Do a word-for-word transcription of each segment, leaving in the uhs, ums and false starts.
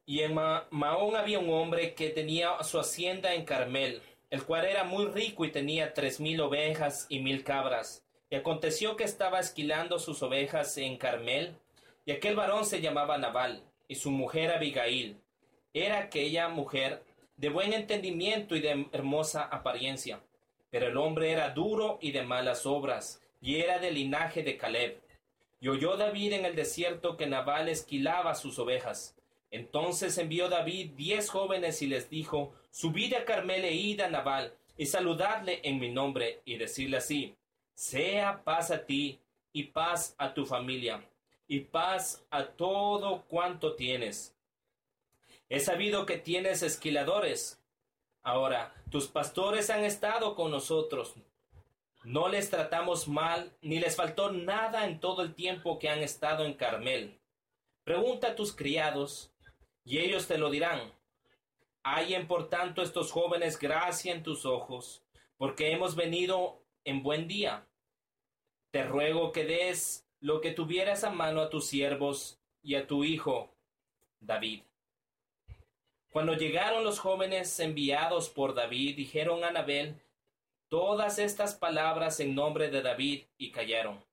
Y en Ma- Maón había un hombre que tenía su hacienda en Carmel, el cual era muy rico y tenía tres mil ovejas y mil cabras. Y aconteció que estaba esquilando sus ovejas en Carmel, y aquel varón se llamaba Nabal, y su mujer Abigail. Era aquella mujer de buen entendimiento y de hermosa apariencia. Pero el hombre era duro y de malas obras, y era del linaje de Caleb. Y oyó David en el desierto que Nabal esquilaba sus ovejas. Entonces envió David diez jóvenes y les dijo: Subid a Carmel e id a Nabal, y saludadle en mi nombre, y decirle así: Sea paz a ti, y paz a tu familia, y paz a todo cuanto tienes. He sabido que tienes esquiladores. Ahora, tus pastores han estado con nosotros. No les tratamos mal, ni les faltó nada en todo el tiempo que han estado en Carmel. Pregunta a tus criados, y ellos te lo dirán. Hallen por tanto estos jóvenes gracia en tus ojos, porque hemos venido en buen día. Te ruego que des lo que tuvieras a mano a tus siervos y a tu hijo David. Cuando llegaron los jóvenes enviados por David, dijeron a Nabal todas estas palabras en nombre de David y callaron.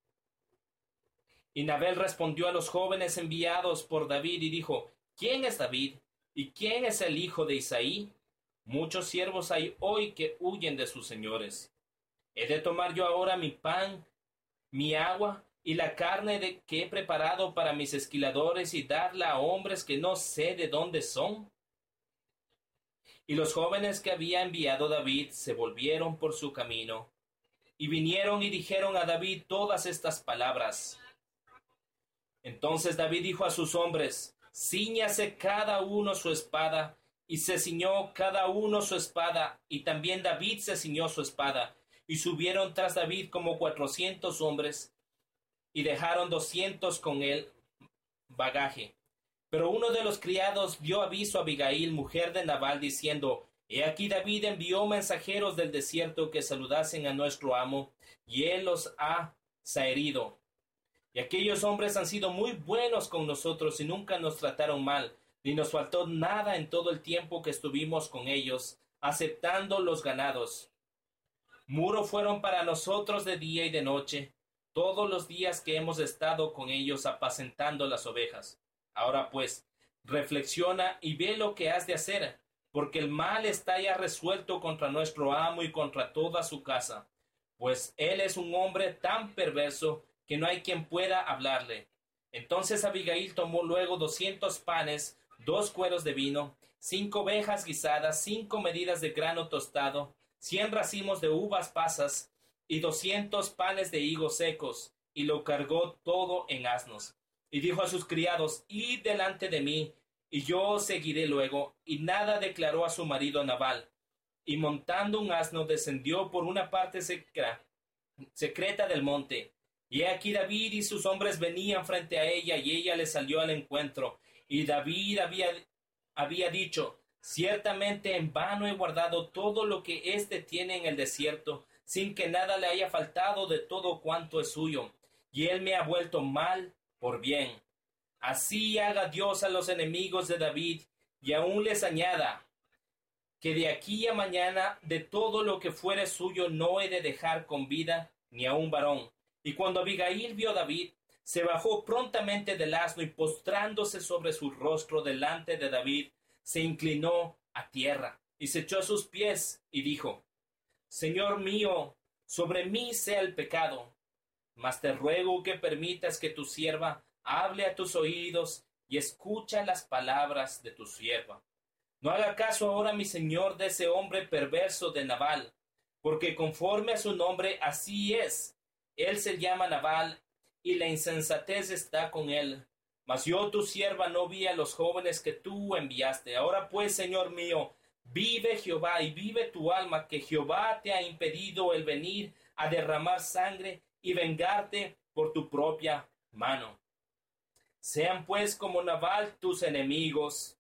Y Nabal respondió a los jóvenes enviados por David y dijo: ¿Quién es David? ¿Y quién es el hijo de Isaí? Muchos siervos hay hoy que huyen de sus señores. ¿He de tomar yo ahora mi pan, mi agua y la carne de que he preparado para mis esquiladores y darla a hombres que no sé de dónde son? Y los jóvenes que había enviado David se volvieron por su camino, y vinieron y dijeron a David todas estas palabras. Entonces David dijo a sus hombres: Cíñase cada uno su espada, y se ciñó cada uno su espada, y también David se ciñó su espada, y subieron tras David como cuatrocientos hombres, y dejaron doscientos con él bagaje. Pero uno de los criados dio aviso a Abigail, mujer de Nabal, diciendo: He aquí David envió mensajeros del desierto que saludasen a nuestro amo, y él los ha zaherido. Y aquellos hombres han sido muy buenos con nosotros y nunca nos trataron mal, ni nos faltó nada en todo el tiempo que estuvimos con ellos, aceptando los ganados. Muro fueron para nosotros de día y de noche, todos los días que hemos estado con ellos apacentando las ovejas. Ahora pues, reflexiona y ve lo que has de hacer, porque el mal está ya resuelto contra nuestro amo y contra toda su casa, pues él es un hombre tan perverso que no hay quien pueda hablarle. Entonces Abigail tomó luego doscientos panes, dos cueros de vino, cinco ovejas guisadas, cinco medidas de grano tostado, cien racimos de uvas pasas y doscientos panes de higos secos, y lo cargó todo en asnos. Y dijo a sus criados: Id delante de mí, y yo os seguiré luego. Y nada declaró a su marido Nabal. Y montando un asno descendió por una parte secra, secreta del monte. Y aquí David y sus hombres venían frente a ella, y ella le salió al encuentro. Y David había, había dicho: Ciertamente en vano he guardado todo lo que éste tiene en el desierto, sin que nada le haya faltado de todo cuanto es suyo. Y él me ha vuelto mal por bien. Así haga Dios a los enemigos de David, y aún les añada, que de aquí a mañana de todo lo que fuere suyo no he de dejar con vida ni a un varón. Y cuando Abigail vio a David, se bajó prontamente del asno y postrándose sobre su rostro delante de David, se inclinó a tierra y se echó a sus pies y dijo: Señor mío, sobre mí sea el pecado, mas te ruego que permitas que tu sierva hable a tus oídos y escucha las palabras de tu sierva. No haga caso ahora mi señor de ese hombre perverso de Nabal, porque conforme a su nombre así es. Él se llama Nabal, y la insensatez está con él. Mas yo, tu sierva, no vi a los jóvenes que tú enviaste. Ahora pues, señor mío, vive Jehová y vive tu alma, que Jehová te ha impedido el venir a derramar sangre y vengarte por tu propia mano. Sean pues como Nabal tus enemigos,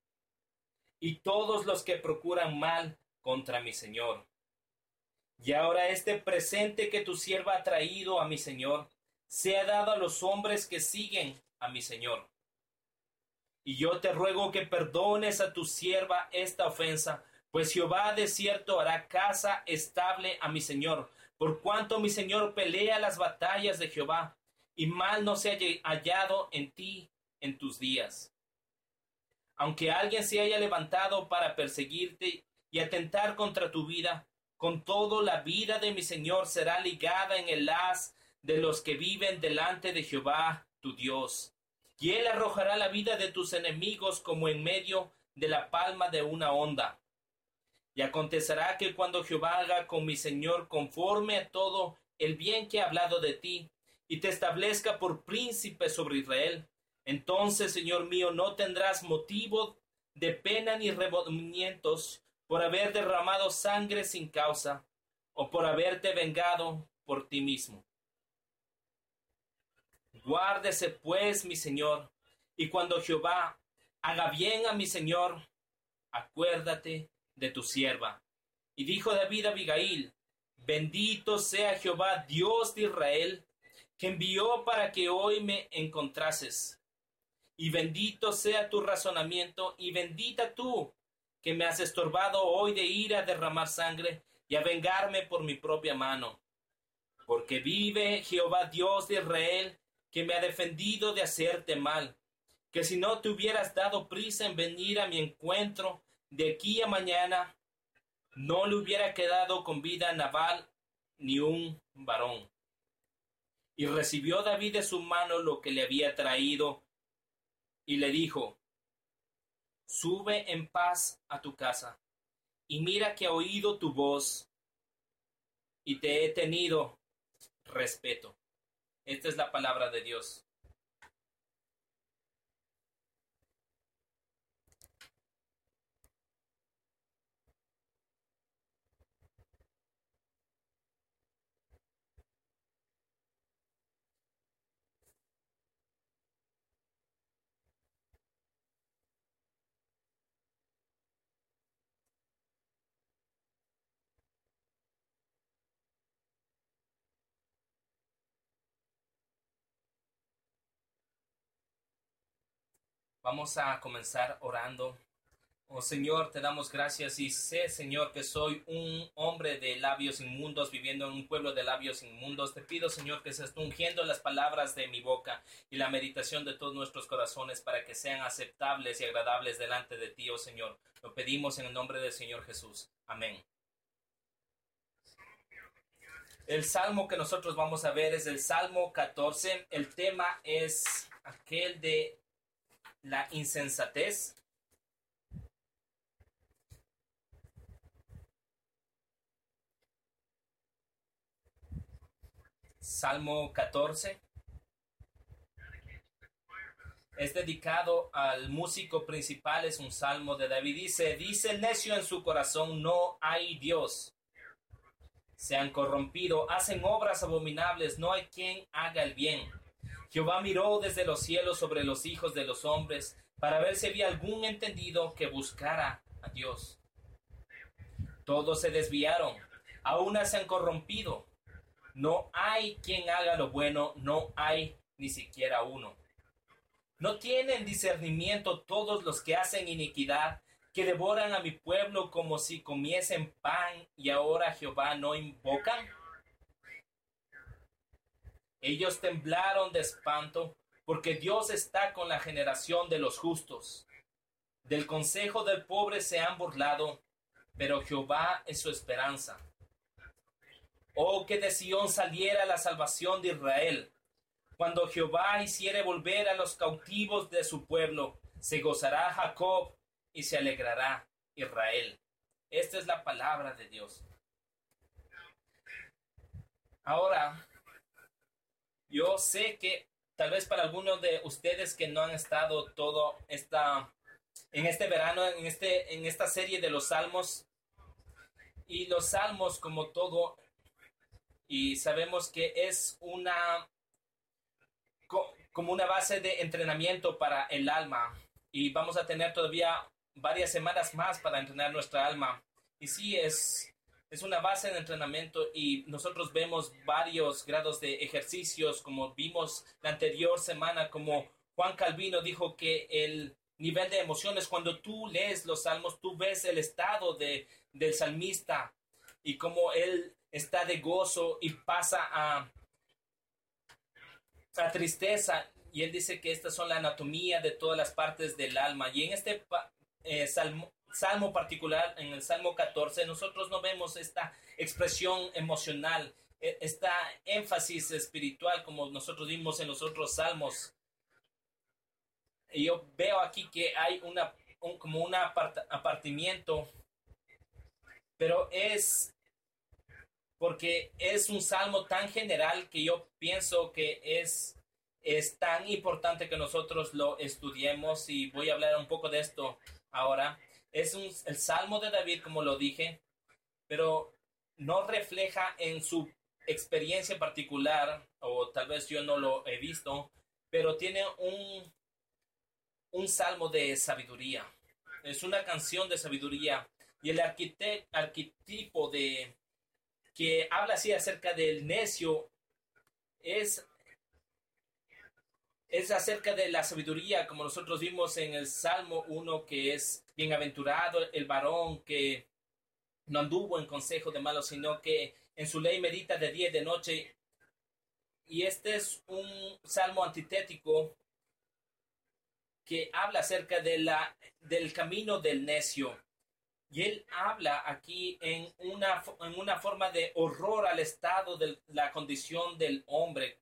y todos los que procuran mal contra mi señor. Y ahora este presente que tu sierva ha traído a mi señor, sea dado a los hombres que siguen a mi señor. Y yo te ruego que perdones a tu sierva esta ofensa, pues Jehová de cierto hará casa estable a mi señor, por cuanto mi señor pelea las batallas de Jehová, y mal no se haya hallado en ti en tus días. Aunque alguien se haya levantado para perseguirte y atentar contra tu vida, con todo la vida de mi señor será ligada en el haz de los que viven delante de Jehová tu Dios. Y él arrojará la vida de tus enemigos como en medio de la palma de una onda. Y acontecerá que cuando Jehová haga con mi señor conforme a todo el bien que ha hablado de ti, y te establezca por príncipe sobre Israel, entonces, Señor mío, no tendrás motivo de pena ni remordimientos por haber derramado sangre sin causa, o por haberte vengado por ti mismo. Guárdese pues mi señor, y cuando Jehová haga bien a mi señor, acuérdate de tu sierva. Y dijo David a Abigail: bendito sea Jehová, Dios de Israel, que envió para que hoy me encontrases. Y bendito sea tu razonamiento, y bendita tú, que me has estorbado hoy de ir a derramar sangre y a vengarme por mi propia mano. Porque vive Jehová Dios de Israel, que me ha defendido de hacerte mal, que si no te hubieras dado prisa en venir a mi encuentro de aquí a mañana, no le hubiera quedado con vida a Nabal ni un varón. Y recibió David de su mano lo que le había traído, y le dijo: sube en paz a tu casa, y mira que he oído tu voz, y te he tenido respeto. Esta es la palabra de Dios. Vamos a comenzar orando. Oh Señor, te damos gracias y sé, Señor, que soy un hombre de labios inmundos viviendo en un pueblo de labios inmundos. Te pido, Señor, que se esté ungiendo las palabras de mi boca y la meditación de todos nuestros corazones para que sean aceptables y agradables delante de ti, oh Señor. Lo pedimos en el nombre del Señor Jesús. Amén. El salmo que nosotros vamos a ver es el Salmo catorce. El tema es aquel de la insensatez. Salmo catorce es dedicado al músico principal, es un salmo de David. Dice, dice el necio en su corazón, no hay Dios. Se han corrompido, hacen obras abominables, no hay quien haga el bien. Jehová miró desde los cielos sobre los hijos de los hombres, para ver si había algún entendido que buscara a Dios. Todos se desviaron, a una se han corrompido. No hay quien haga lo bueno, no hay ni siquiera uno. No tienen discernimiento todos los que hacen iniquidad, que devoran a mi pueblo como si comiesen pan, y ahora Jehová no invocan. Ellos temblaron de espanto, porque Dios está con la generación de los justos. Del consejo del pobre se han burlado, pero Jehová es su esperanza. Oh, que de Sión saliera la salvación de Israel. Cuando Jehová hiciere volver a los cautivos de su pueblo, se gozará Jacob y se alegrará Israel. Esta es la palabra de Dios. Ahora, yo sé que tal vez para algunos de ustedes que no han estado todo esta, en este verano, en, este, en esta serie de los salmos, y los salmos como todo, y sabemos que es una como una base de entrenamiento para el alma, y vamos a tener todavía varias semanas más para entrenar nuestra alma. Y sí, es, es una base de entrenamiento, y nosotros vemos varios grados de ejercicios, como vimos la anterior semana, como Juan Calvino dijo que el nivel de emociones. Cuando tú lees los salmos, tú ves el estado de, del salmista y cómo él está de gozo y pasa a, a tristeza. Y él dice que estas son la anatomía de todas las partes del alma. Y en este eh, salmo, salmo particular, en el Salmo catorce, nosotros no vemos esta expresión emocional, esta énfasis espiritual como nosotros vimos en los otros salmos. Y yo veo aquí que hay una, un, como un apart, apartamiento, pero es porque es un salmo tan general que yo pienso que es, es tan importante que nosotros lo estudiemos, y voy a hablar un poco de esto ahora. Es un, el Salmo de David, como lo dije, pero no refleja en su experiencia particular, o tal vez yo no lo he visto, pero tiene un, un salmo de sabiduría. Es una canción de sabiduría, y el arquetipo de que habla así acerca del necio es, es acerca de la sabiduría, como nosotros vimos en el Salmo uno, que es bienaventurado el varón que no anduvo en consejo de malos, sino que en su ley medita de día y de noche. Y este es un salmo antitético que habla acerca de la, del camino del necio. Y él habla aquí en una, en una forma de horror al estado de la condición del hombre.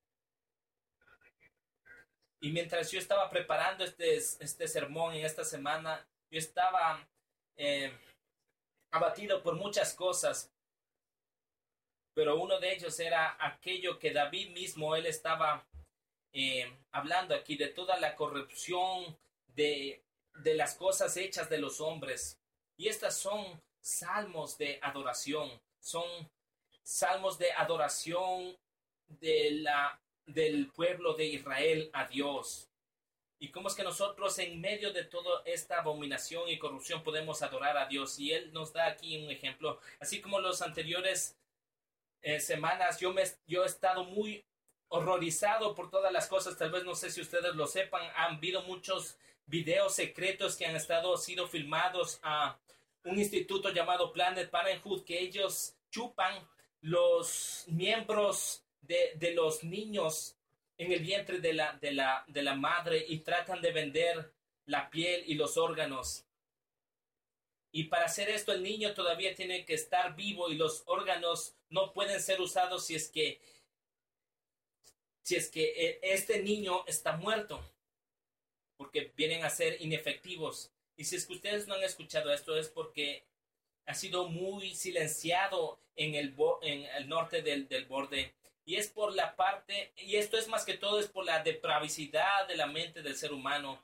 Y mientras yo estaba preparando este, este sermón en esta semana, yo estaba eh, abatido por muchas cosas. Pero uno de ellos era aquello que David mismo, él estaba eh, hablando aquí, de toda la corrupción de, de las cosas hechas de los hombres. Y estas son salmos de adoración, son salmos de adoración de la, del pueblo de Israel a Dios. Y cómo es que nosotros en medio de toda esta abominación y corrupción podemos adorar a Dios. Y Él nos da aquí un ejemplo. Así como los anteriores eh, semanas, yo, me, yo he estado muy horrorizado por todas las cosas. Tal vez no sé si ustedes lo sepan, han habido muchos videos secretos que han estado sido filmados a un instituto llamado Planet Parenthood, que ellos chupan los miembros de, de los niños en el vientre de la, de, la, de la madre, y tratan de vender la piel y los órganos. Y para hacer esto, el niño todavía tiene que estar vivo, y los órganos no pueden ser usados si es que si es que este niño está muerto, porque vienen a ser inefectivos. Y si es que ustedes no han escuchado esto, es porque ha sido muy silenciado en el, en el norte del, del borde. Y es por la parte, y esto es más que todo, es por la depravicidad de la mente del ser humano.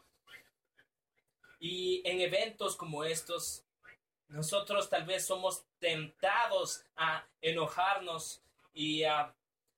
Y en eventos como estos, nosotros tal vez somos tentados a enojarnos y a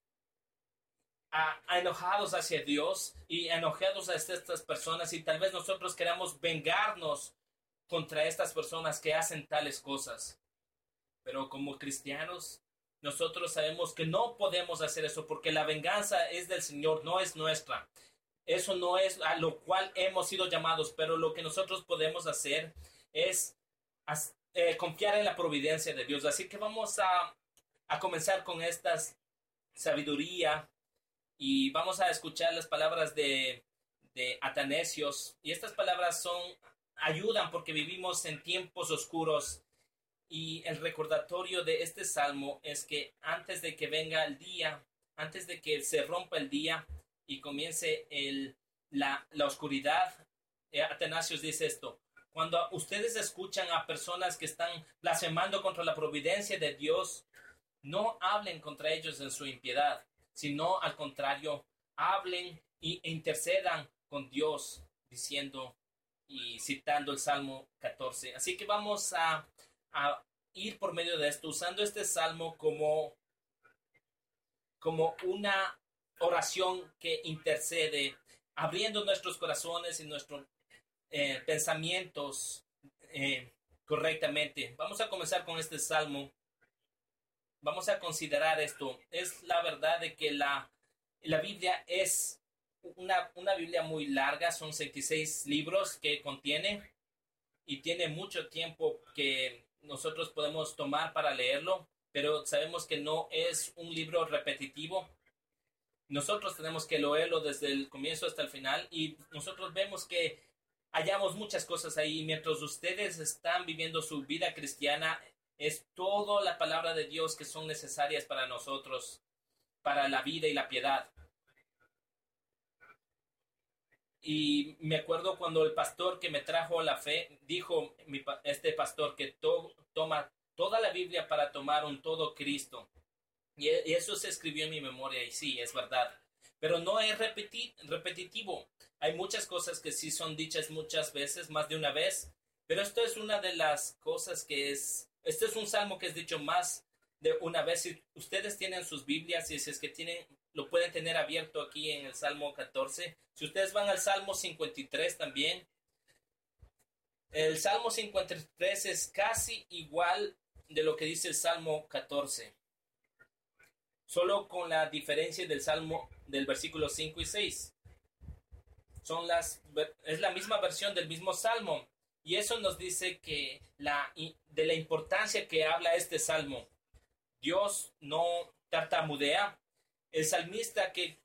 A, a enojados hacia Dios y enojados hacia estas personas, y tal vez nosotros queramos vengarnos contra estas personas que hacen tales cosas. Pero como cristianos, nosotros sabemos que no podemos hacer eso, porque la venganza es del Señor, no es nuestra. Eso no es a lo cual hemos sido llamados, pero lo que nosotros podemos hacer es eh, confiar en la providencia de Dios. Así que vamos a, a comenzar con esta sabiduría. Y vamos a escuchar las palabras de, de Atanasios. Y estas palabras son, ayudan porque vivimos en tiempos oscuros. Y el recordatorio de este salmo es que antes de que venga el día, antes de que se rompa el día y comience el, la, la oscuridad, eh, Atanasios dice esto: cuando ustedes escuchan a personas que están blasfemando contra la providencia de Dios, no hablen contra ellos en su impiedad, sino al contrario, hablen e intercedan con Dios, diciendo y citando el Salmo catorce. Así que vamos a, a ir por medio de esto, usando este salmo como, como una oración que intercede, abriendo nuestros corazones y nuestros eh, pensamientos eh, correctamente. Vamos a comenzar con este salmo. Vamos a considerar esto. Es la verdad de que la, la Biblia es una, una Biblia muy larga, son veintiséis libros que contiene y tiene mucho tiempo que nosotros podemos tomar para leerlo, pero sabemos que no es un libro repetitivo. Nosotros tenemos que leerlo desde el comienzo hasta el final y nosotros vemos que hallamos muchas cosas ahí. Mientras ustedes están viviendo su vida cristiana, es toda la palabra de Dios que son necesarias para nosotros, para la vida y la piedad. Y me acuerdo cuando el pastor que me trajo la fe dijo, mi, este pastor, que to, toma toda la Biblia para tomar un todo Cristo. Y eso se escribió en mi memoria y sí, es verdad. Pero no es repeti repetitivo. Hay muchas cosas que sí son dichas muchas veces, más de una vez. Pero esto es una de las cosas que es... Este es un salmo que es dicho más de una vez. Si ustedes tienen sus Biblias y si es que tienen, lo pueden tener abierto aquí en el Salmo catorce. Si ustedes van al Salmo cincuenta y tres también. El Salmo cincuenta y tres es casi igual de lo que dice el Salmo catorce. Solo con la diferencia del Salmo del versículo cinco y seis. Son las, es la misma versión del mismo Salmo. Y eso nos dice que la, de la importancia que habla este Salmo. Dios no tartamudea. El salmista que,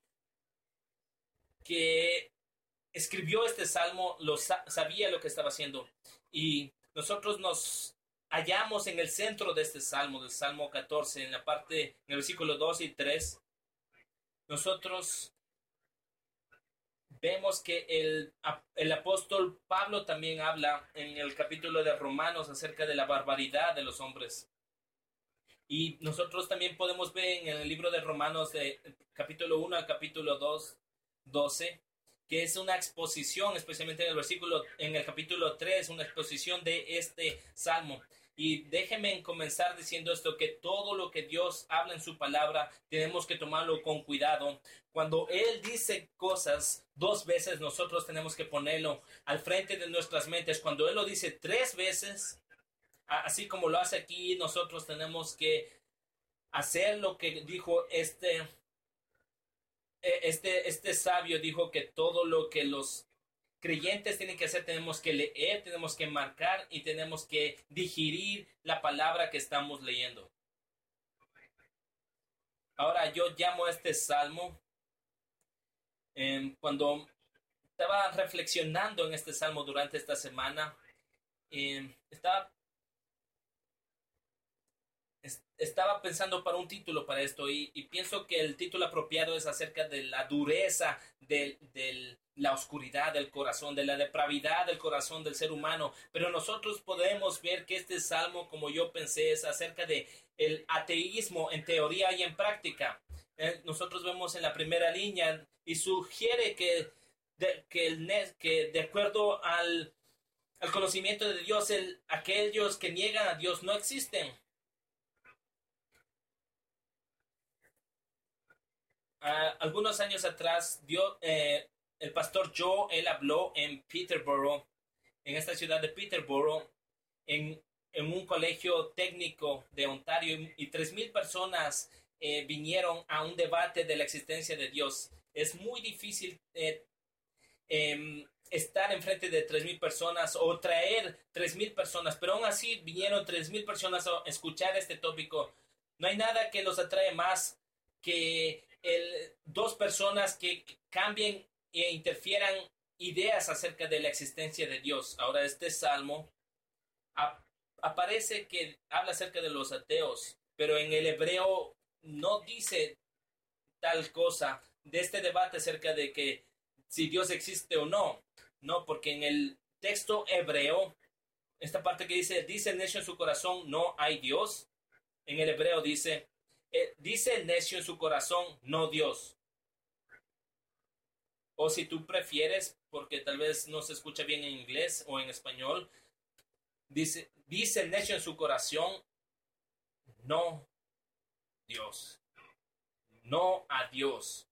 que escribió este Salmo lo sabía lo que estaba haciendo. Y nosotros nos hallamos en el centro de este Salmo, del Salmo catorce, en la parte, en el versículo dos y tres. Nosotros vemos que el, el apóstol Pablo también habla en el capítulo de Romanos acerca de la barbaridad de los hombres. Y nosotros también podemos ver en el libro de Romanos de capítulo uno al capítulo dos, doce, que es una exposición, especialmente en el versículo, en el capítulo tres, una exposición de este salmo. Y déjenme comenzar diciendo esto, que todo lo que Dios habla en su palabra tenemos que tomarlo con cuidado. Cuando Él dice cosas dos veces, nosotros tenemos que ponerlo al frente de nuestras mentes. Cuando Él lo dice tres veces, así como lo hace aquí, nosotros tenemos que hacer lo que dijo este, este, este sabio. Dijo que todo lo que los creyentes tienen que hacer, tenemos que leer, tenemos que marcar y tenemos que digerir la palabra que estamos leyendo. Ahora yo llamo a este salmo, eh, cuando estaba reflexionando en este salmo durante esta semana, eh, estaba Estaba pensando para un título para esto y, y pienso que el título apropiado es acerca de la dureza de, de la oscuridad del corazón, de la depravidad del corazón del ser humano. Pero nosotros podemos ver que este salmo, como yo pensé, es acerca de el ateísmo en teoría y en práctica. Eh, nosotros vemos en la primera línea y sugiere que de, que, el, que de acuerdo al, al conocimiento de Dios, el, aquellos que niegan a Dios no existen. Uh, algunos años atrás, dio, eh, el pastor Joe, él habló en Peterborough, en esta ciudad de Peterborough, en, en un colegio técnico de Ontario, y tres mil personas eh, vinieron a un debate de la existencia de Dios. Es muy difícil eh, eh, estar enfrente de tres mil personas o traer tres mil personas, pero aún así vinieron tres mil personas a escuchar este tópico. No hay nada que los atrae más que el, dos personas que cambien e interfieran ideas acerca de la existencia de Dios. Ahora, este salmo ap aparece que habla acerca de los ateos, pero en el hebreo no dice tal cosa de este debate acerca de que si Dios existe o no. No, porque en el texto hebreo, esta parte que dice, dice el necio en su corazón, no hay Dios. En el hebreo dice, Eh, dice el necio en su corazón, no Dios. O si tú prefieres, porque tal vez no se escucha bien en inglés o en español, dice, dice el necio en su corazón, no Dios. No a Dios.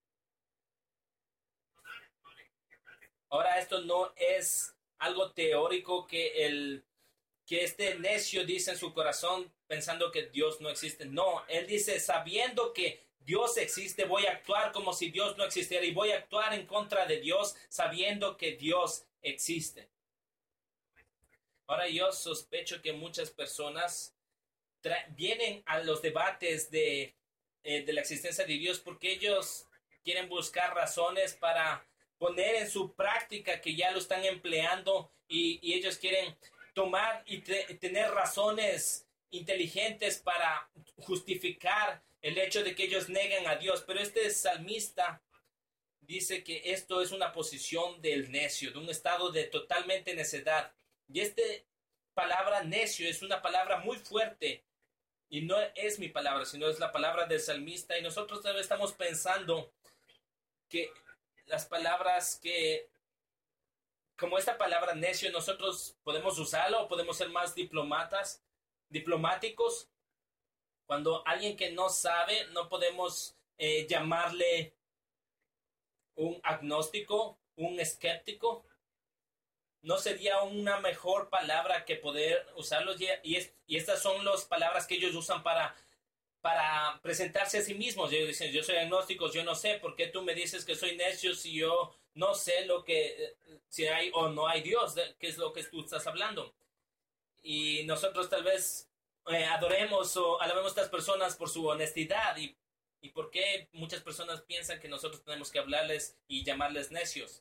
Ahora, esto no es algo teórico que el que este necio dice en su corazón pensando que Dios no existe. No, él dice sabiendo que Dios existe, voy a actuar como si Dios no existiera y voy a actuar en contra de Dios sabiendo que Dios existe. Ahora yo sospecho que muchas personas vienen a los debates de, eh, de la existencia de Dios porque ellos quieren buscar razones para poner en su práctica que ya lo están empleando y, y ellos quieren tomar y te, tener razones inteligentes para justificar el hecho de que ellos neguen a Dios. Pero este salmista dice que esto es una posición del necio, de un estado de totalmente necedad. Y esta palabra necio es una palabra muy fuerte. Y no es mi palabra, sino es la palabra del salmista. Y nosotros tal vez estamos pensando que las palabras que, como esta palabra necio, nosotros podemos usarla o podemos ser más diplomatas, diplomáticos. Cuando alguien que no sabe, no podemos eh, llamarle un agnóstico, un escéptico. ¿No sería una mejor palabra que poder usarlos? Y, es, y estas son las palabras que ellos usan para, para presentarse a sí mismos. Ellos dicen, yo soy agnóstico, yo no sé. ¿Por qué tú me dices que soy necio si yo no sé lo que, si hay o no hay Dios? ¿Qué es lo que tú estás hablando? Y nosotros tal vez eh, adoremos o alabemos a estas personas por su honestidad. Y, ¿Y por qué muchas personas piensan que nosotros tenemos que hablarles y llamarles necios?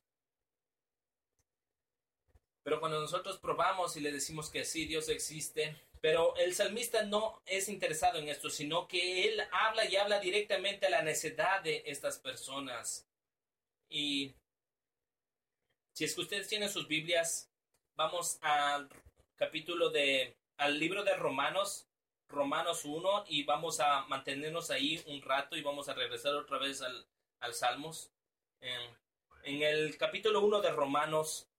Pero cuando nosotros probamos y le decimos que sí, Dios existe, pero el salmista no es interesado en esto, sino que él habla y habla directamente a la necedad de estas personas. Y si es que ustedes tienen sus Biblias, vamos al capítulo de, al libro de Romanos, Romanos uno, y vamos a mantenernos ahí un rato y vamos a regresar otra vez al, al Salmos. En, en el capítulo uno de Romanos,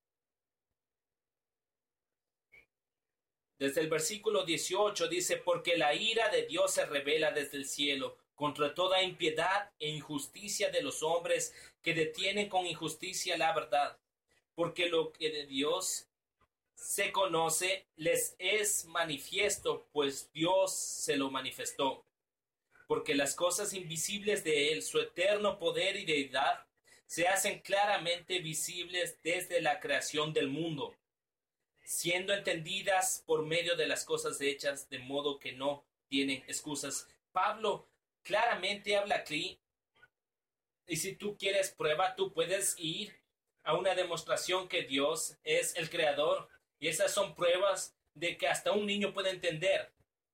desde el versículo dieciocho dice, porque la ira de Dios se revela desde el cielo contra toda impiedad e injusticia de los hombres que detienen con injusticia la verdad. Porque lo que de Dios se conoce les es manifiesto, pues Dios se lo manifestó. Porque las cosas invisibles de Él, su eterno poder y deidad, se hacen claramente visibles desde la creación del mundo, siendo entendidas por medio de las cosas hechas, de modo que no tienen excusas. Pablo claramente habla aquí, y si tú quieres prueba, tú puedes ir a una demostración que Dios es el creador, y esas son pruebas de que hasta un niño puede entender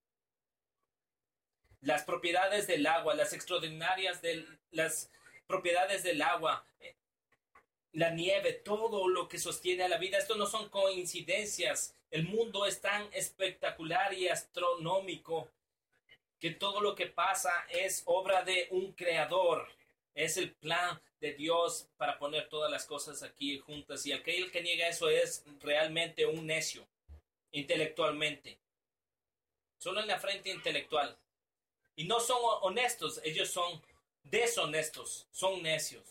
las propiedades del agua, las extraordinarias de las propiedades del agua, la nieve, todo lo que sostiene a la vida. Esto no son coincidencias. El mundo es tan espectacular y astronómico que todo lo que pasa es obra de un creador. Es el plan de Dios para poner todas las cosas aquí juntas. Y aquel que niega eso es realmente un necio, intelectualmente. Solo en la frente intelectual. Y no son honestos, ellos son deshonestos, son necios.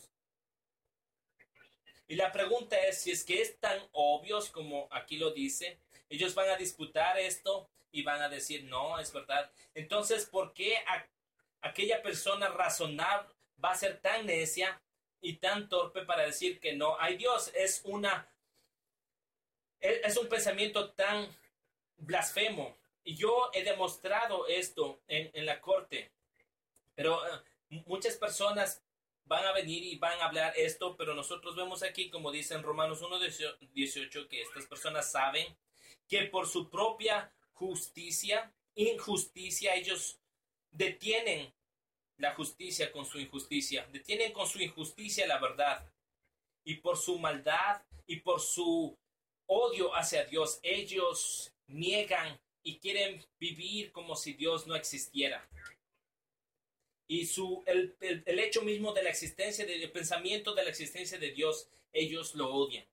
Y la pregunta es, si es que es tan obvios como aquí lo dice, ellos van a disputar esto y van a decir, no, es verdad. Entonces, ¿por qué a, aquella persona razonable va a ser tan necia y tan torpe para decir que no hay Dios? Es una, es un pensamiento tan blasfemo. Y yo he demostrado esto en, en la corte. Pero uh, muchas personas van a venir y van a hablar esto, pero nosotros vemos aquí, como dice en Romanos uno dieciocho, que estas personas saben que por su propia justicia, injusticia, ellos detienen la justicia con su injusticia, detienen con su injusticia la verdad. Y por su maldad y por su odio hacia Dios, ellos niegan y quieren vivir como si Dios no existiera. Y su, el, el, el hecho mismo de la existencia, del pensamiento de la existencia de Dios, ellos lo odian.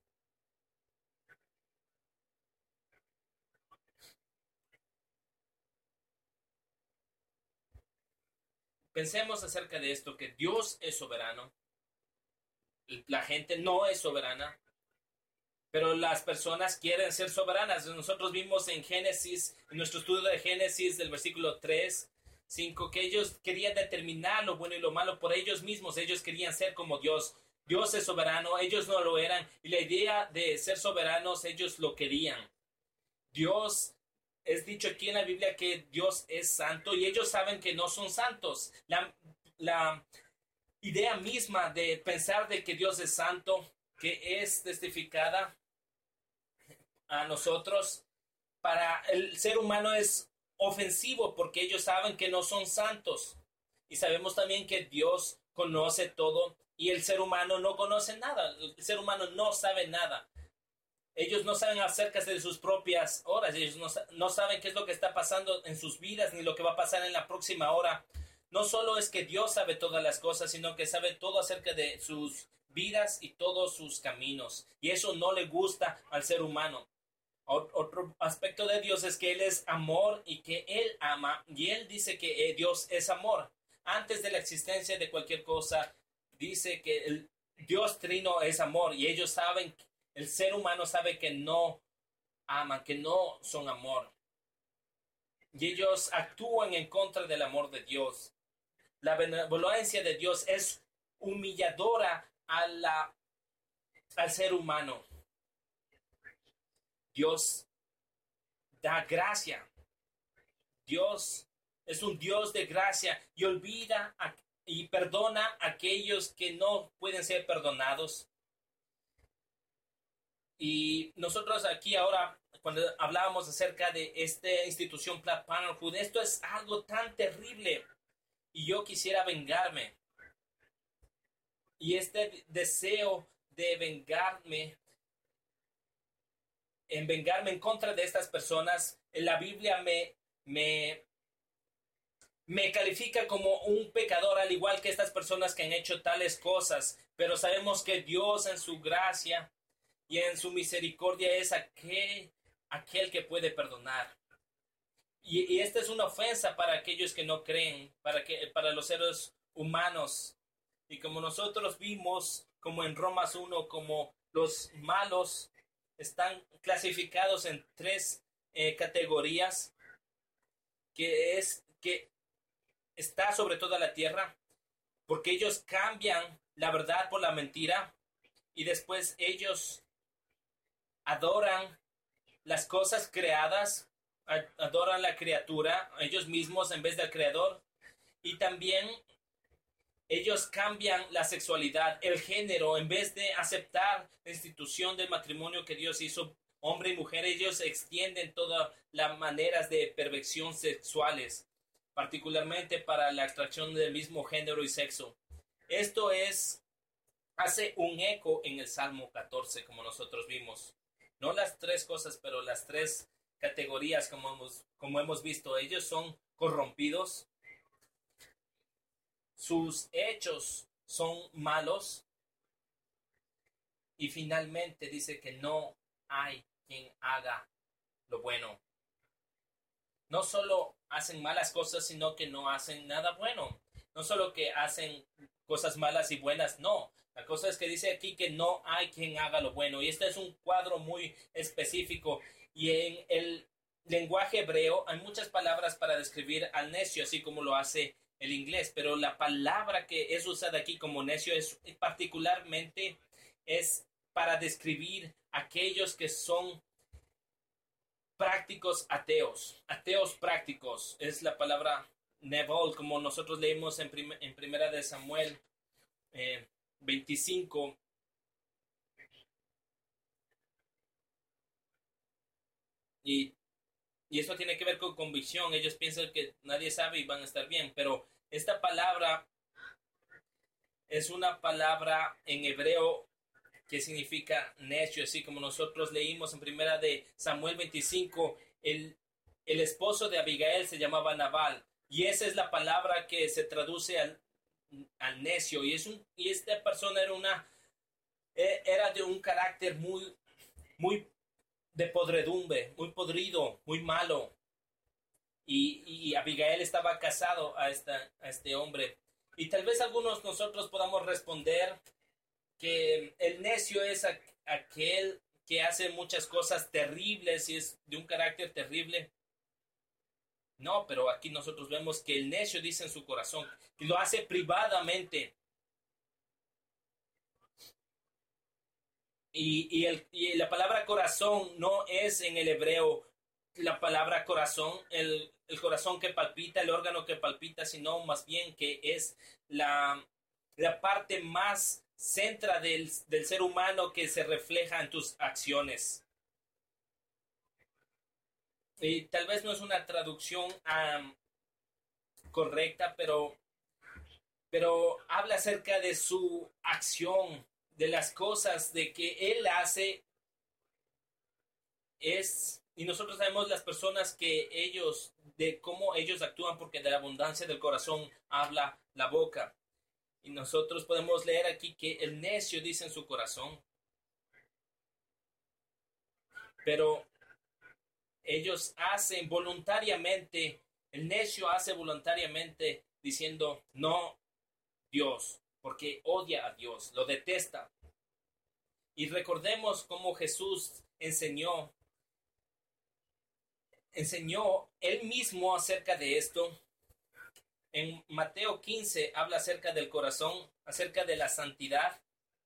Pensemos acerca de esto, que Dios es soberano. La gente no es soberana, pero las personas quieren ser soberanas. Nosotros vimos en Génesis, en nuestro estudio de Génesis, del versículo tres, cinco, que ellos querían determinar lo bueno y lo malo por ellos mismos. Ellos querían ser como Dios. Dios es soberano, ellos no lo eran. Y la idea de ser soberanos, ellos lo querían. Dios, es dicho aquí en la Biblia que Dios es santo y ellos saben que no son santos. La, la idea misma de pensar de que Dios es santo, que es testificada a nosotros, para el ser humano es ofensivo porque ellos saben que no son santos. Y sabemos también que Dios conoce todo y el ser humano no conoce nada. El ser humano no sabe nada. Ellos no saben acerca de sus propias horas. Ellos no, no saben qué es lo que está pasando en sus vidas ni lo que va a pasar en la próxima hora. No solo es que Dios sabe todas las cosas, sino que sabe todo acerca de sus vidas y todos sus caminos. Y eso no le gusta al ser humano. Otro aspecto de Dios es que Él es amor y que Él ama. Y Él dice que Dios es amor. Antes de la existencia de cualquier cosa, dice que el Dios trino es amor. Y ellos saben, el ser humano sabe que no aman, que no son amor. Y ellos actúan en contra del amor de Dios. La benevolencia de Dios es humilladora a la, al ser humano. Dios da gracia. Dios es un Dios de gracia y olvida a, y perdona a aquellos que no pueden ser perdonados. Y nosotros aquí ahora, cuando hablábamos acerca de esta institución Planned Parenthood, esto es algo tan terrible y yo quisiera vengarme. Y este deseo de vengarme, en vengarme en contra de estas personas, en la Biblia me, me, me califica como un pecador, al igual que estas personas que han hecho tales cosas. Pero sabemos que Dios en su gracia y en su misericordia es aquel, aquel que puede perdonar. Y, y esta es una ofensa para aquellos que no creen, para, que, para los seres humanos. Y como nosotros vimos, como en Romanos uno, como los malos están clasificados en tres eh, categorías, que es que está sobre toda la tierra, porque ellos cambian la verdad por la mentira y después ellos adoran las cosas creadas, adoran la criatura, ellos mismos en vez del creador, y también ellos cambian la sexualidad, el género, en vez de aceptar la institución del matrimonio que Dios hizo, hombre y mujer, ellos extienden todas las maneras de perversión sexuales, particularmente para la atracción del mismo género y sexo. Esto es, hace un eco en el Salmo catorce, como nosotros vimos. No las tres cosas, pero las tres categorías, como hemos, como hemos visto. Ellos son corrompidos. Sus hechos son malos. Y finalmente dice que no hay quien haga lo bueno. No solo hacen malas cosas, sino que no hacen nada bueno. No solo que hacen cosas malas y buenas, no. La cosa es que dice aquí que no hay quien haga lo bueno. Y este es un cuadro muy específico. Y en el lenguaje hebreo hay muchas palabras para describir al necio, así como lo hace el inglés. Pero la palabra que es usada aquí como necio es particularmente es para describir aquellos que son prácticos ateos. Ateos prácticos es la palabra nevol, como nosotros leímos en, prim en primera de Samuel eh, veinticinco. Y, y esto tiene que ver con convicción. Ellos piensan que nadie sabe y van a estar bien. Pero esta palabra es una palabra en hebreo que significa necio, así como nosotros leímos en primera de Samuel veinticinco. El, el esposo de Abigail se llamaba Nabal. Y esa es la palabra que se traduce al, al necio. Y, es un, y esta persona era una era de un carácter muy, muy de podredumbre, muy podrido, muy malo. Y, y Abigail estaba casado a, esta, a este hombre. Y tal vez algunos nosotros podamos responder que el necio es a, aquel que hace muchas cosas terribles y es de un carácter terrible. No, pero aquí nosotros vemos que el necio dice en su corazón, que lo hace privadamente. Y, y, el, y la palabra corazón no es en el hebreo la palabra corazón, el, el corazón que palpita, el órgano que palpita, sino más bien que es la, la parte más centra del, del ser humano que se refleja en tus acciones. Y tal vez no es una traducción um, correcta, pero, pero habla acerca de su acción, de las cosas de que él hace, es, y nosotros sabemos las personas que ellos, de cómo ellos actúan, porque de la abundancia del corazón habla la boca. Y nosotros podemos leer aquí que el necio dice en su corazón, pero ellos hacen voluntariamente, el necio hace voluntariamente diciendo, no, Dios, porque odia a Dios, lo detesta. Y recordemos cómo Jesús enseñó, enseñó él mismo acerca de esto. En Mateo quince habla acerca del corazón, acerca de la santidad.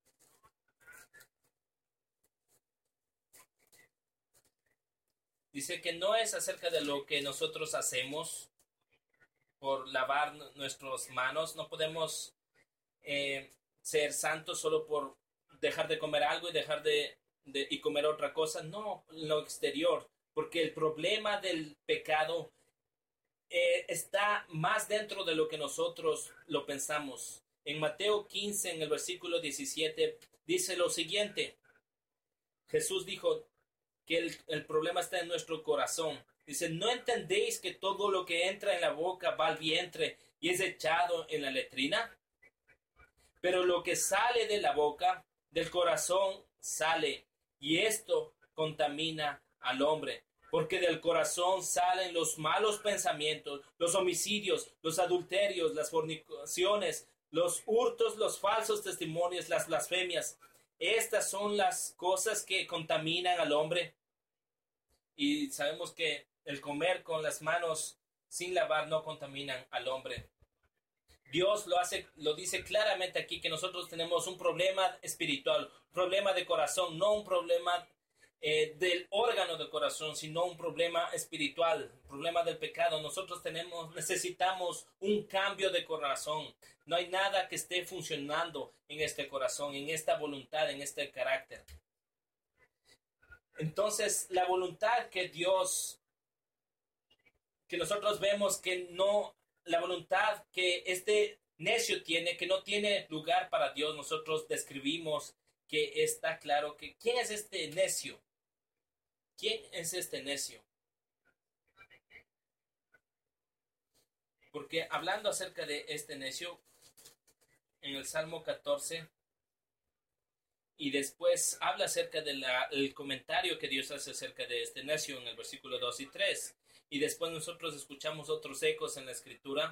Dice que no es acerca de lo que nosotros hacemos por lavar nuestras manos. No podemos eh, ser santos solo por dejar de comer algo y dejar de, de y comer otra cosa. No, lo exterior. Porque el problema del pecado eh, está más dentro de lo que nosotros lo pensamos. En Mateo quince, en el versículo diecisiete, dice lo siguiente. Jesús dijo que el, el problema está en nuestro corazón. Dice, ¿no entendéis que todo lo que entra en la boca va al vientre y es echado en la letrina? Pero lo que sale de la boca, del corazón, sale, y esto contamina al hombre. Porque del corazón salen los malos pensamientos, los homicidios, los adulterios, las fornicaciones, los hurtos, los falsos testimonios, las blasfemias. Estas son las cosas que contaminan al hombre. Y sabemos que el comer con las manos sin lavar no contaminan al hombre. Dios lo hace, lo dice claramente aquí que nosotros tenemos un problema espiritual, un problema de corazón, no un problema eh, del órgano del corazón, sino un problema espiritual, un problema del pecado. Nosotros tenemos, necesitamos un cambio de corazón. No hay nada que esté funcionando en este corazón, en esta voluntad, en este carácter. Entonces, la voluntad que Dios, que nosotros vemos que no, la voluntad que este necio tiene, que no tiene lugar para Dios, nosotros describimos que está claro que ¿quién es este necio? ¿Quién es este necio? Porque hablando acerca de este necio, en el Salmo catorce, y después habla acerca del comentario que Dios hace acerca de este necio en el versículo dos y tres. Y después nosotros escuchamos otros ecos en la escritura.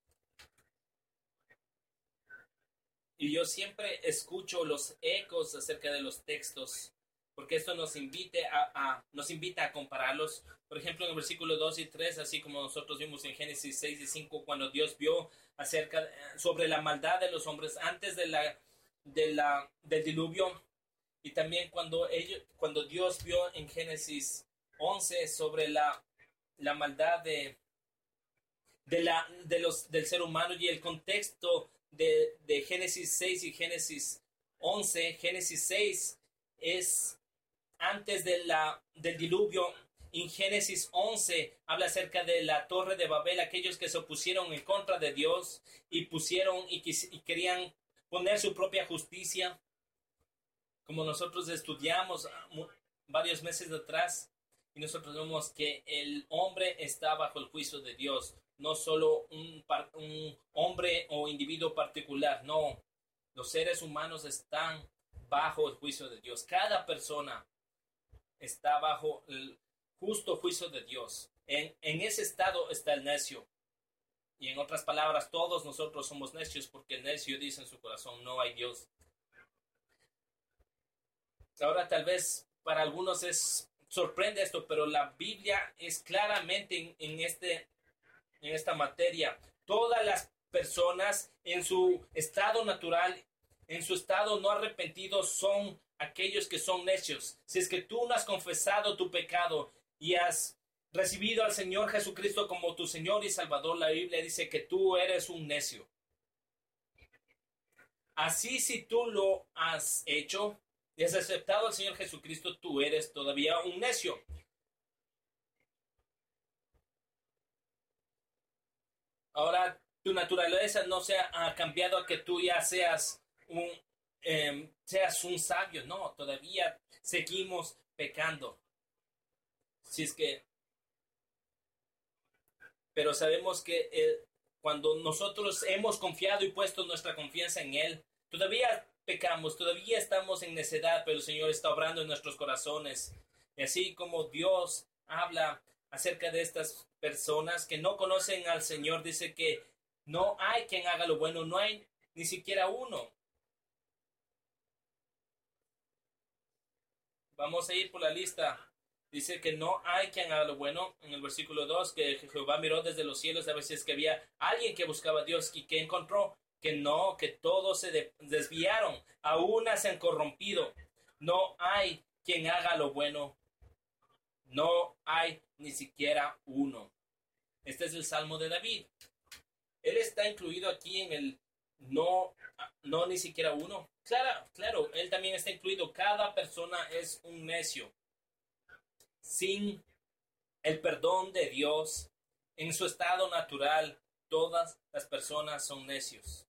Y yo siempre escucho los ecos acerca de los textos, porque esto nos, invite a, a, nos invita a compararlos. Por ejemplo, en el versículo dos y tres, así como nosotros vimos en Génesis seis y cinco, cuando Dios vio acerca sobre la maldad de los hombres antes de la, de la, del diluvio, y también cuando, ellos, cuando Dios vio en Génesis once sobre la, la maldad de, de, la, de los, del ser humano, y el contexto de, de Génesis seis y Génesis once. Génesis seis es antes de la, del diluvio. En Génesis once habla acerca de la torre de Babel, aquellos que se opusieron en contra de Dios y pusieron y, quis, y querían poner su propia justicia, como nosotros estudiamos varios meses atrás, y nosotros vemos que el hombre está bajo el juicio de Dios, no solo un, un hombre o individuo particular, no, los seres humanos están bajo el juicio de Dios. Cada persona está bajo el justo juicio de Dios. En, en ese estado está el necio. Y en otras palabras, todos nosotros somos necios, porque el necio dice en su corazón, no hay Dios. Ahora tal vez para algunos es sorprende esto, pero la Biblia es claramente en, en este en esta materia. Todas las personas en su estado natural, en su estado no arrepentido, son aquellos que son necios. Si es que tú no has confesado tu pecado y has recibido al Señor Jesucristo como tu Señor y Salvador, la Biblia dice que tú eres un necio. Así, si tú lo has hecho y has aceptado al Señor Jesucristo, tú eres todavía un necio. Ahora, tu naturaleza no se ha cambiado a que tú ya seas un, eh, seas un sabio. No, todavía seguimos pecando. Si es que, pero sabemos que eh, cuando nosotros hemos confiado y puesto nuestra confianza en Él, todavía pecamos, todavía estamos en necedad, pero el Señor está obrando en nuestros corazones. Y así como Dios habla acerca de estas personas que no conocen al Señor, dice que no hay quien haga lo bueno, no hay ni siquiera uno. Vamos a ir por la lista. Dice que no hay quien haga lo bueno. En el versículo dos, que Jehová miró desde los cielos a ver si es que había alguien que buscaba a Dios y que encontró que no, que todos se de- desviaron, aún se han corrompido. No hay quien haga lo bueno. No hay ni siquiera uno. Este es el Salmo de David. Él está incluido aquí en el no, no ni siquiera uno. Claro, claro, él también está incluido. Cada persona es un necio. Sin el perdón de Dios, en su estado natural, todas las personas son necios.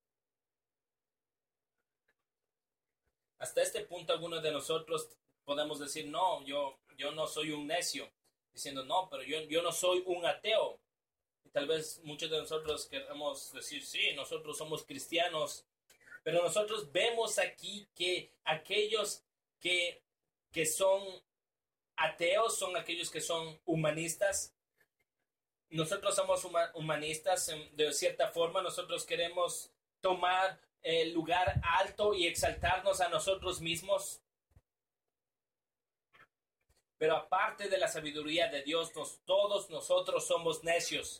Hasta este punto, algunos de nosotros podemos decir, no, yo, yo no soy un necio. Diciendo, no, pero yo, yo no soy un ateo. Y tal vez muchos de nosotros queramos decir, sí, nosotros somos cristianos. Pero nosotros vemos aquí que aquellos que, que son ateos son aquellos que son humanistas. Nosotros somos humanistas de cierta forma. Nosotros queremos tomar el lugar alto y exaltarnos a nosotros mismos. Pero aparte de la sabiduría de Dios, nos, todos nosotros somos necios.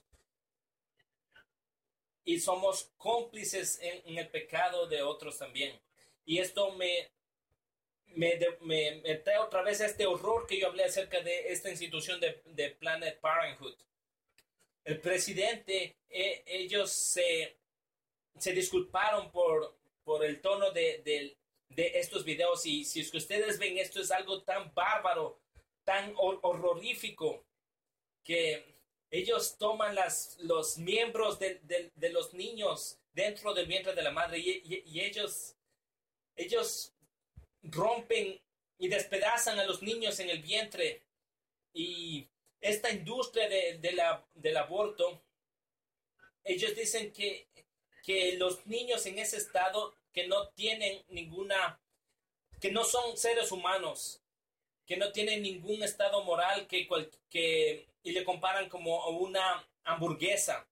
Y somos cómplices en, en el pecado de otros también. Y esto me, me, me, me trae otra vez este horror que yo hablé acerca de esta institución de, de Planned Parenthood. El presidente, eh, ellos se, se disculparon por, por el tono de, de, de estos videos. Y si es que ustedes ven, esto es algo tan bárbaro, tan hor horrorífico, que ellos toman las, los miembros de, de, de los niños dentro del vientre de la madre y, y, y ellos, ellos rompen y despedazan a los niños en el vientre. Y esta industria de, de la, del aborto, ellos dicen que, que los niños en ese estado que no tienen ninguna, que no son seres humanos, que no tienen ningún estado moral, que, que y le comparan como a una hamburguesa.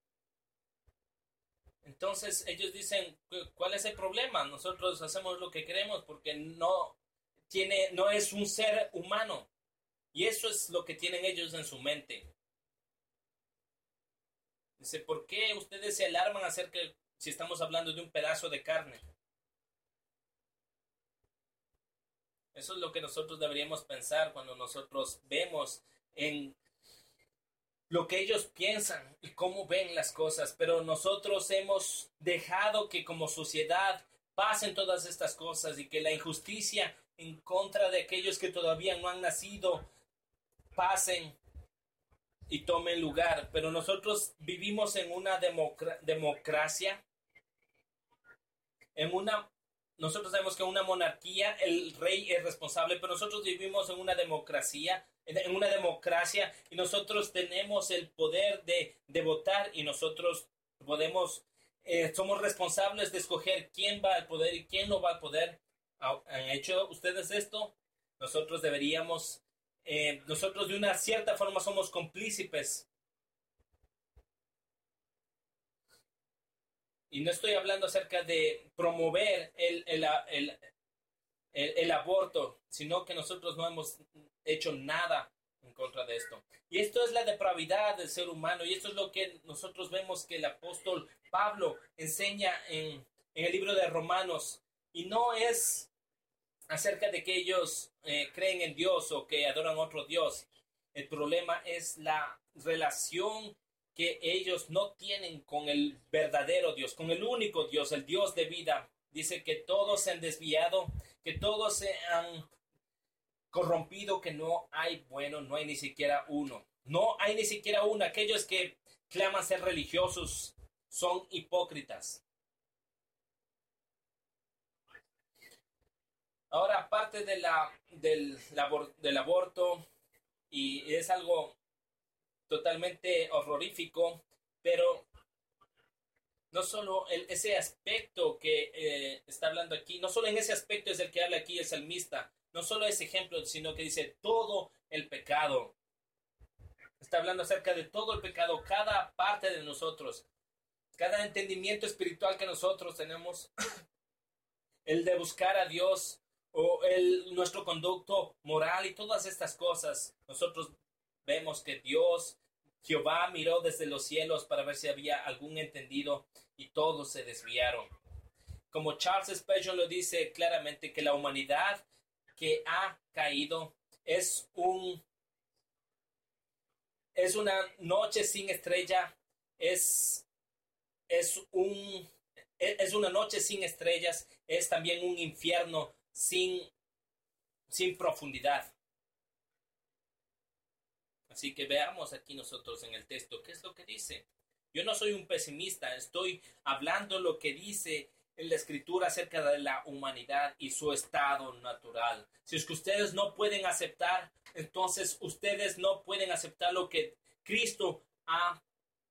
Entonces ellos dicen, ¿cuál es el problema? Nosotros hacemos lo que queremos porque no tiene, no es un ser humano. Y eso es lo que tienen ellos en su mente. Dice, ¿por qué ustedes se alarman acerca si estamos hablando de un pedazo de carne? Eso es lo que nosotros deberíamos pensar cuando nosotros vemos en lo que ellos piensan y cómo ven las cosas. Pero nosotros hemos dejado que como sociedad pasen todas estas cosas y que la injusticia en contra de aquellos que todavía no han nacido pasen y tomen lugar. Pero nosotros vivimos en una democra- democracia, en una nosotros sabemos que en una monarquía el rey es responsable, pero nosotros vivimos en una democracia, en una democracia y nosotros tenemos el poder de, de votar y nosotros podemos, eh, somos responsables de escoger quién va al poder y quién no va al poder. ¿Han hecho ustedes esto? Nosotros deberíamos, eh, nosotros de una cierta forma somos cómplices. Y no estoy hablando acerca de promover el, el, el, el, el aborto, sino que nosotros no hemos hecho nada en contra de esto. Y esto es la depravidad del ser humano, y esto es lo que nosotros vemos que el apóstol Pablo enseña en, en el libro de Romanos, y no es acerca de que ellos eh, creen en Dios o que adoran a otro Dios. El problema es la relación que ellos no tienen con el verdadero Dios, con el único Dios, el Dios de vida. Dice que todos se han desviado, que todos se han corrompido, que no hay bueno, no hay ni siquiera uno. No hay ni siquiera uno. Aquellos que claman ser religiosos son hipócritas. Ahora, aparte de la, del, labor, del aborto, y es algo totalmente horrorífico, pero no solo el, ese aspecto que eh, está hablando aquí, no solo en ese aspecto es el que habla aquí el salmista, no solo ese ejemplo, sino que dice todo el pecado. Está hablando acerca de todo el pecado, cada parte de nosotros, cada entendimiento espiritual que nosotros tenemos, el de buscar a Dios o el, nuestro conducto moral y todas estas cosas. Nosotros vemos que Dios, Jehová miró desde los cielos para ver si había algún entendido y todos se desviaron. Como Charles Spurgeon lo dice claramente, que la humanidad que ha caído es un es una noche sin estrella, es es un es una noche sin estrellas, es también un infierno sin sin profundidad. Así que veamos aquí nosotros en el texto qué es lo que dice. Yo no soy un pesimista, estoy hablando lo que dice en la escritura acerca de la humanidad y su estado natural. Si es que ustedes no pueden aceptar, entonces ustedes no pueden aceptar lo que Cristo ha,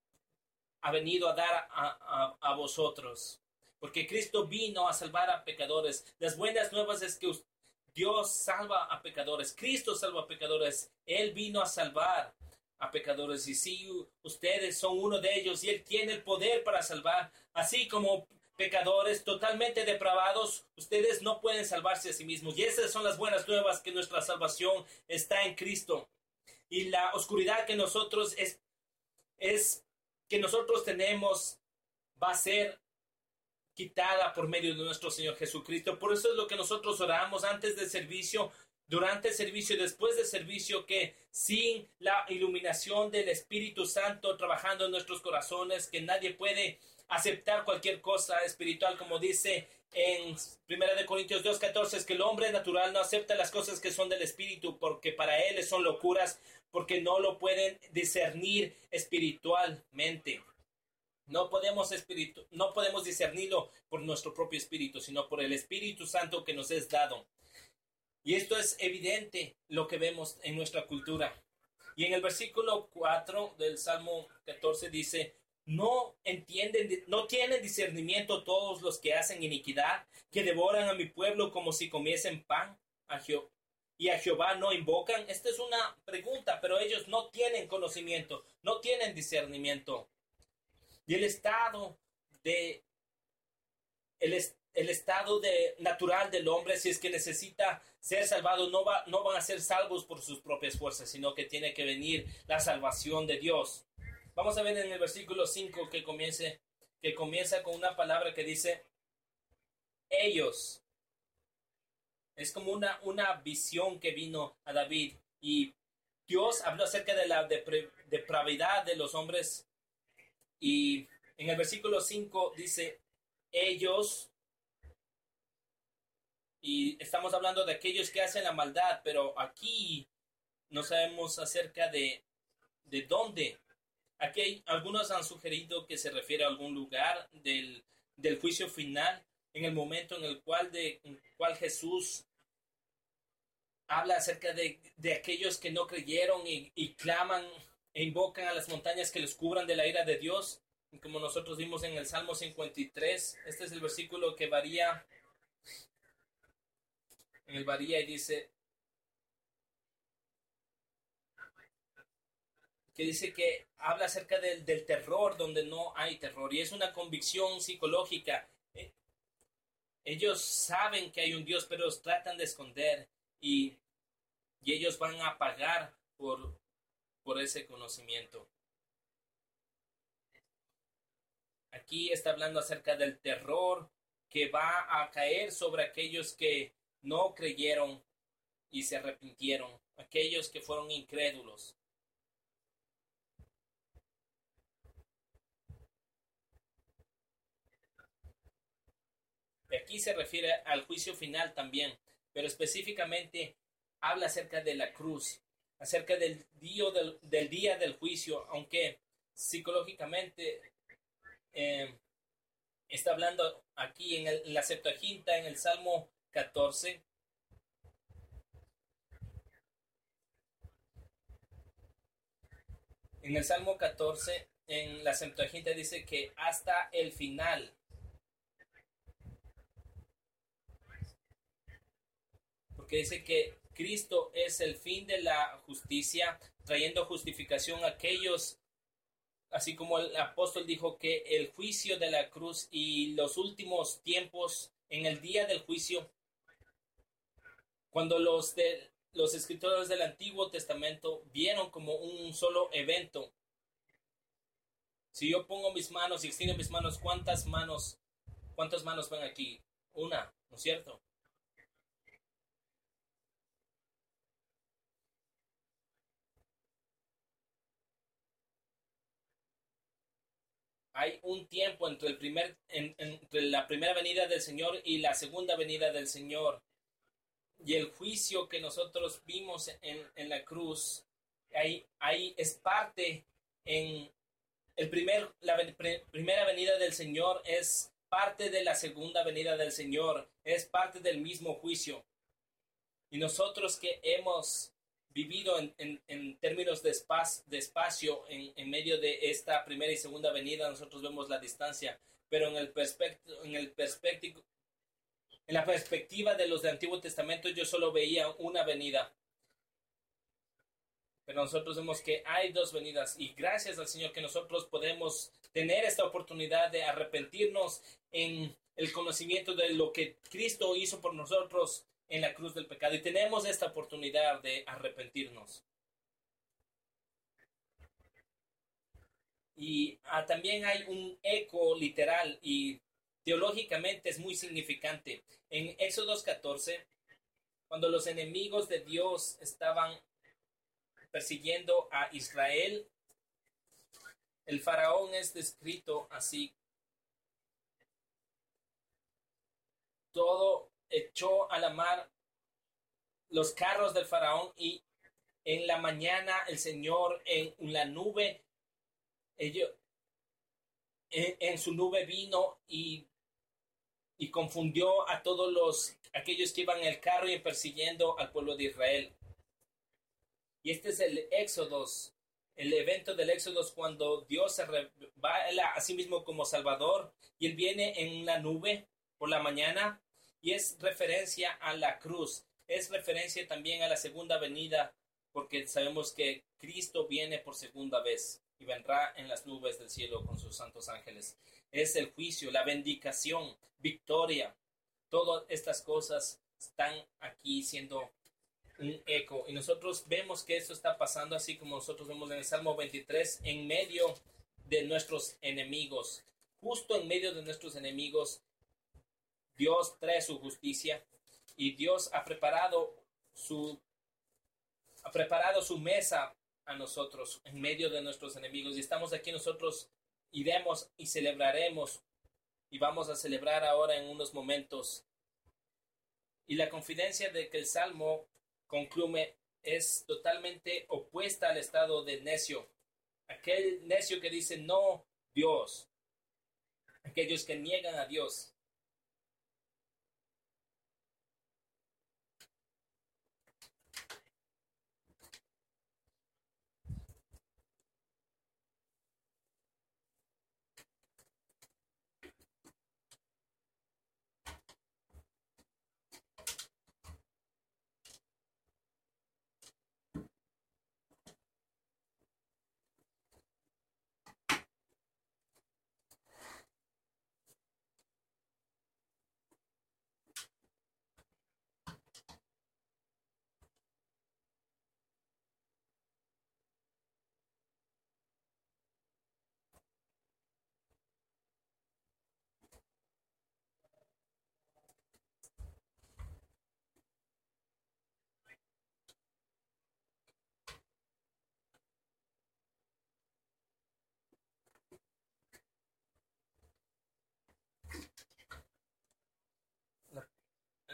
ha venido a dar a, a, a vosotros. Porque Cristo vino a salvar a pecadores. Las buenas nuevas es que Dios salva a pecadores. Cristo salva a pecadores. Él vino a salvar a pecadores. Y si ustedes son uno de ellos y Él tiene el poder para salvar, así como pecadores totalmente depravados, ustedes no pueden salvarse a sí mismos. Y esas son las buenas nuevas, que nuestra salvación está en Cristo. Y la oscuridad que nosotros es, es que nosotros tenemos va a ser quitada por medio de nuestro Señor Jesucristo. Por eso es lo que nosotros oramos antes del servicio, durante el servicio y después del servicio, que sin la iluminación del Espíritu Santo trabajando en nuestros corazones, que nadie puede aceptar cualquier cosa espiritual, como dice en primera de Corintios dos catorce, es que el hombre natural no acepta las cosas que son del Espíritu, porque para él son locuras, porque no lo pueden discernir espiritualmente. No podemos, espiritu no podemos discernirlo por nuestro propio espíritu, sino por el Espíritu Santo que nos es dado. Y esto es evidente lo que vemos en nuestra cultura. Y en el versículo cuatro del Salmo catorce dice: no entienden, no tienen discernimiento todos los que hacen iniquidad, que devoran a mi pueblo como si comiesen pan, a Jehová, y a Jehová no invocan. Esta es una pregunta, pero ellos no tienen conocimiento, no tienen discernimiento. Y el estado de el, el estado de natural del hombre, si es que necesita ser salvado, no va, no van a ser salvos por sus propias fuerzas, sino que tiene que venir la salvación de Dios. Vamos a ver en el versículo cinco que comience, que comienza con una palabra que dice ellos. Es como una, una visión que vino a David, y Dios habló acerca de la depre, depravidad de los hombres. Y en el versículo cinco dice ellos, y estamos hablando de aquellos que hacen la maldad, pero aquí no sabemos acerca de, de dónde. Aquí hay, algunos han sugerido que se refiere a algún lugar del, del juicio final, en el momento en el cual, de, en el cual Jesús habla acerca de, de aquellos que no creyeron y, y claman e invocan a las montañas que les cubran de la ira de Dios. Y como nosotros vimos en el Salmo cincuenta y tres, este es el versículo que varía, en el varía y dice, que dice que habla acerca del, del terror donde no hay terror, y es una convicción psicológica. Ellos saben que hay un Dios, pero los tratan de esconder, y, y ellos van a pagar por, por ese conocimiento. Aquí está hablando acerca del terror que va a caer sobre aquellos que no creyeron y se arrepintieron, aquellos que fueron incrédulos. Aquí se refiere al juicio final también, pero específicamente habla acerca de la cruz, acerca del día del, del, día del juicio, aunque psicológicamente eh, está hablando aquí en, el, en la Septuaginta, en el Salmo catorce. En el Salmo catorce, en la Septuaginta dice que hasta el final. Porque dice que Cristo es el fin de la justicia, trayendo justificación a aquellos, así como el apóstol dijo que el juicio de la cruz y los últimos tiempos en el día del juicio, cuando los, de, los escritores del Antiguo Testamento vieron como un solo evento. Si yo pongo mis manos y extiendo mis manos, ¿cuántas manos, cuántas manos ven aquí? Una, ¿no es cierto? Hay un tiempo entre, el primer, en, entre la primera venida del Señor y la segunda venida del Señor. Y el juicio que nosotros vimos en, en la cruz, ahí, ahí es parte en el primer, la pre, primera venida del Señor, es parte de la segunda venida del Señor, es parte del mismo juicio. Y nosotros que hemos vivido en, en, en términos de, espacio, de espacio en, en medio de esta primera y segunda venida, nosotros vemos la distancia, pero en el perspecto, en el perspectivo, en la perspectiva de los del Antiguo Testamento, yo solo veía una venida. Pero nosotros vemos que hay dos venidas y gracias al Señor que nosotros podemos tener esta oportunidad de arrepentirnos en el conocimiento de lo que Cristo hizo por nosotros en la cruz del pecado. Y tenemos esta oportunidad de arrepentirnos. Y ah, también hay un eco literal y teológicamente es muy significante. En Éxodo catorce, cuando los enemigos de Dios estaban persiguiendo a Israel, el faraón es descrito así. Todo echó a la mar los carros del faraón y en la mañana el Señor en la nube, ellos, en, en su nube vino y, y confundió a todos los aquellos que iban en el carro y persiguiendo al pueblo de Israel. Y este es el Éxodo, el evento del Éxodo cuando Dios se revela a sí mismo como Salvador y Él viene en la nube por la mañana y es referencia a la cruz, es referencia también a la segunda venida porque sabemos que Cristo viene por segunda vez y vendrá en las nubes del cielo con sus santos ángeles. Es el juicio, la vindicación, victoria, todas estas cosas están aquí siendo un eco. Y nosotros vemos que esto está pasando así como nosotros vemos en el Salmo veintitrés, en medio de nuestros enemigos. Justo en medio de nuestros enemigos, Dios trae su justicia y Dios ha preparado su, ha preparado su mesa a nosotros en medio de nuestros enemigos. Y estamos aquí nosotros, iremos y celebraremos y vamos a celebrar ahora en unos momentos. Y la confidencia de que el Salmo concluye es totalmente opuesta al estado de necio. Aquel necio que dice no, Dios. Aquellos que niegan a Dios.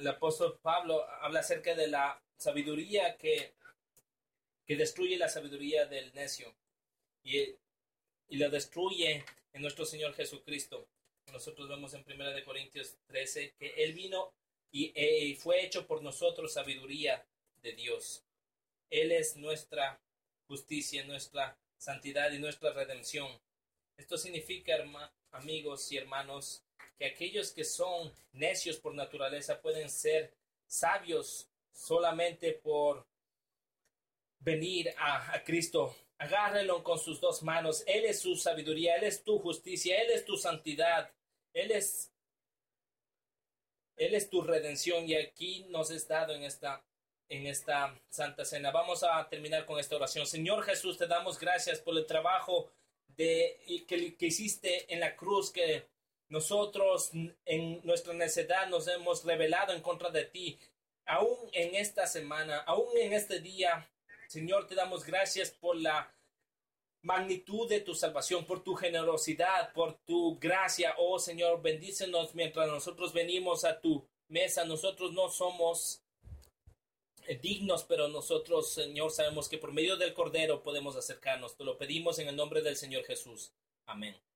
el apóstol Pablo habla acerca de la sabiduría que, que destruye la sabiduría del necio y, y la destruye en nuestro Señor Jesucristo. Nosotros vemos en primera de Corintios trece que Él vino y, y fue hecho por nosotros sabiduría de Dios. Él es nuestra justicia, nuestra santidad y nuestra redención. Esto significa, herma, amigos y hermanos, que aquellos que son necios por naturaleza pueden ser sabios solamente por venir a, a Cristo. Agárrelo con sus dos manos. Él es su sabiduría, Él es tu justicia, Él es tu santidad, Él es, Él es tu redención, y aquí nos es dado en esta, en esta Santa Cena. Vamos a terminar con esta oración. Señor Jesús, te damos gracias por el trabajo de, que, que hiciste en la cruz, que nosotros en nuestra necedad nos hemos rebelado en contra de ti. Aún en esta semana, aún en este día, Señor, te damos gracias por la magnitud de tu salvación, por tu generosidad, por tu gracia. Oh Señor, bendícenos mientras nosotros venimos a tu mesa. Nosotros no somos dignos, pero nosotros, Señor, sabemos que por medio del Cordero podemos acercarnos. Te lo pedimos en el nombre del Señor Jesús. Amén.